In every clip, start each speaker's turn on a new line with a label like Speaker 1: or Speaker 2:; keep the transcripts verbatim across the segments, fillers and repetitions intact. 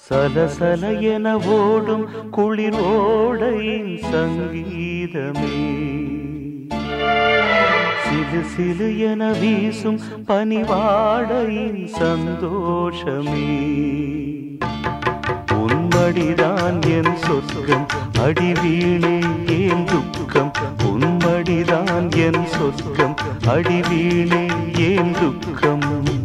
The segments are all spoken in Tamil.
Speaker 1: சலசல என ஓடும் குளிர் ஓடையின் சங்கீதமே, சிலு சிலு என வீசும் பனிவாடையின் சந்தோஷமே. உன்மடிதான் என் சொர்க்கம், அடிவீணே ஏன் துக்கம். உன்மடிதான் என் சொர்க்கம், அடிவீணே ஏன் துக்கம்.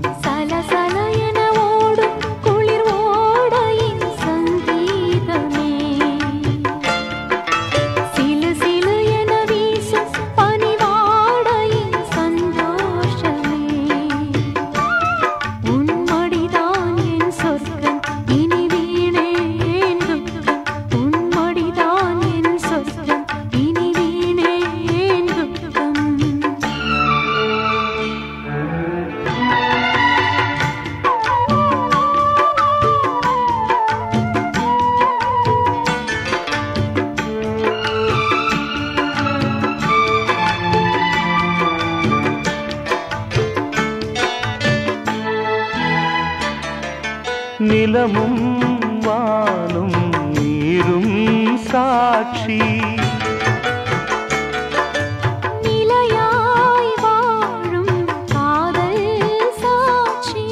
Speaker 1: நிலமும் வானும் நீரும் சாட்சி,
Speaker 2: நிலையாய் வாழும் காதல் சாட்சி.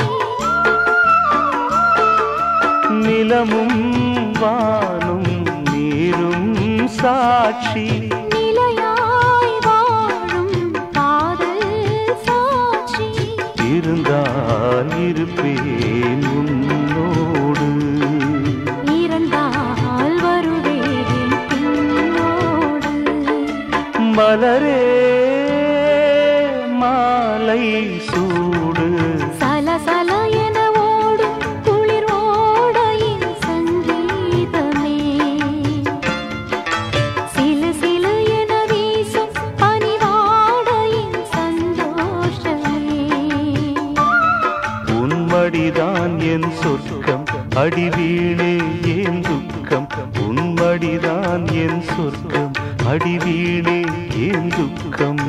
Speaker 1: நிலமும் வானும் நீரும் சாட்சி,
Speaker 2: நிலையாய் வாழும் காதல் சாட்சி.
Speaker 1: இருந்தால் இருப்பேன் உன்னோடு,
Speaker 2: இருந்தால் வருவேன் பின்னோடு.
Speaker 1: மலரே மாலை சூடு,
Speaker 2: சலசல என ஓடும் குளிர் ஓடையின் சங்கீதமே, சிலு சிலு என வீசும் பனிவாடையின் சந்தோஷமே.
Speaker 1: உன்மடிதான் என் சொர்க்கம், அடிவீணே ஏன் துக்கம். உன்மடிதான் என் சொர்க்கம், அடிவீணே ஏன் துக்கம்.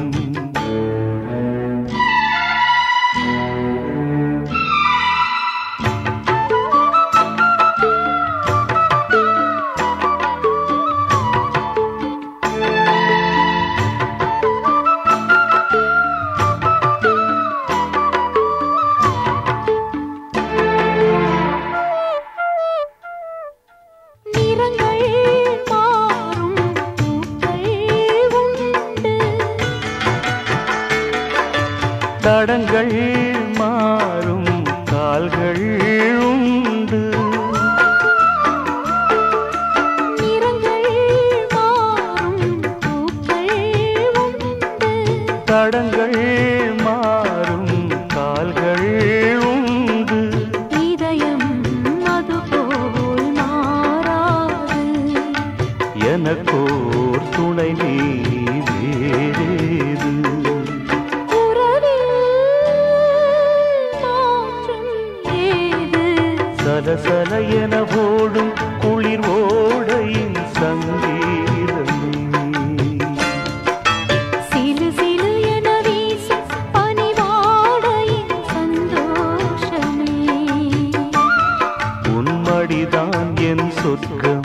Speaker 1: தடங்கள் மாறும் கால்கள் உண்டு,
Speaker 2: நிறங்கள் மாறும் பூக்கள் உண்டு.
Speaker 1: தடங்கள் மாறும் கால்கள் உண்டு.
Speaker 2: இதயம் அதுபோல் மாறாது,
Speaker 1: எனக்கோர் துணை நீ வேறேது. சலசல என ஓடும் குளிர் ஓடையின் சங்கீதமே,
Speaker 2: சிலு சிலு என வீசும் பனிவாடையின் சந்தோஷமே.
Speaker 1: உன்மடிதான் என் சொர்க்கம்,